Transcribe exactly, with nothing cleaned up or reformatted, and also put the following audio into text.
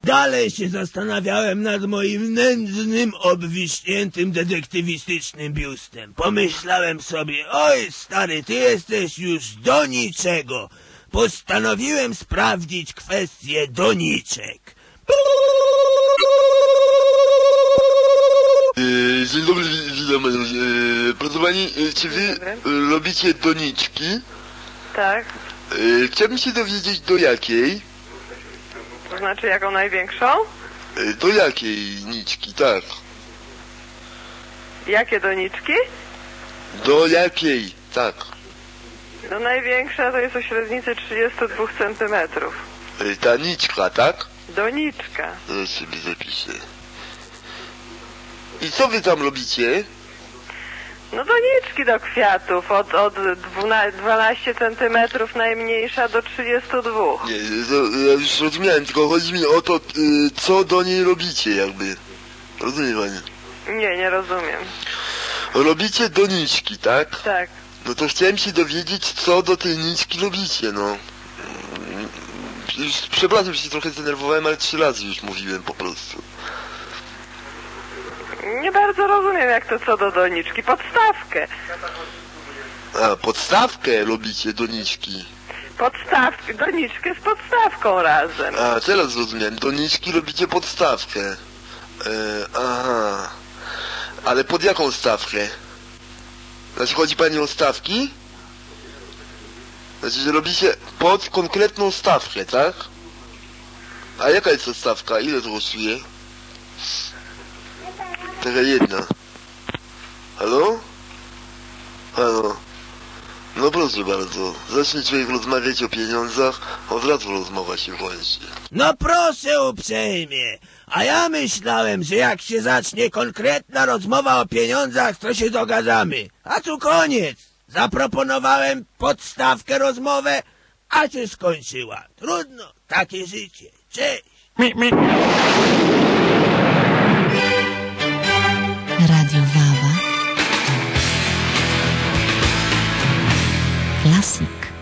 Dalej się zastanawiałem nad moim nędznym, obwiśniętym, detektywistycznym biustem. Pomyślałem sobie, oj stary, ty jesteś już do niczego. Postanowiłem sprawdzić kwestię doniczek. Yy, dzień dobry, witam. Yy, proszę pani, yy, czy wy yy, robicie doniczki? Tak. Yy, chciałbym się dowiedzieć, do jakiej? To znaczy jaką największą? Yy, do jakiej niczki, tak. Jakie doniczki? Do jakiej, tak. No największa to jest o średnicy trzydzieści dwa centymetrów. Yy, ta niczka, tak? Doniczka. To sobie zapiszę. I co wy tam robicie? No doniczki do kwiatów od, od dwanaście centymetrów najmniejsza do trzydziestu dwóch. Nie, to, ja już rozumiałem, tylko chodzi mi o to, yy, co do niej robicie jakby. Rozumie pani? Nie, nie rozumiem. Robicie doniczki, tak? Tak. No to chciałem się dowiedzieć, co do tej niczki robicie, no. Już, przepraszam, że się trochę zdenerwowałem, ale trzy razy już mówiłem po prostu. Nie bardzo rozumiem, jak to co do doniczki. Podstawkę. A, podstawkę robicie doniczki. Podstawkę, doniczkę z podstawką razem. A, teraz zrozumiałem. Doniczki robicie podstawkę. E, aha. Ale pod jaką stawkę? Znaczy, chodzi pani o stawki? Znaczy, że robicie pod konkretną stawkę, tak? A jaka jest to stawka? Ile to kosztuje? Taka jedna. Halo? Halo? No proszę bardzo, zacznie człowiek rozmawiać o pieniądzach, od razu rozmowa się kończy. No proszę uprzejmie, a ja myślałem, że jak się zacznie konkretna rozmowa o pieniądzach, to się dogadamy. A tu koniec. Zaproponowałem podstawkę rozmowę, a się skończyła. Trudno, takie życie. Cześć.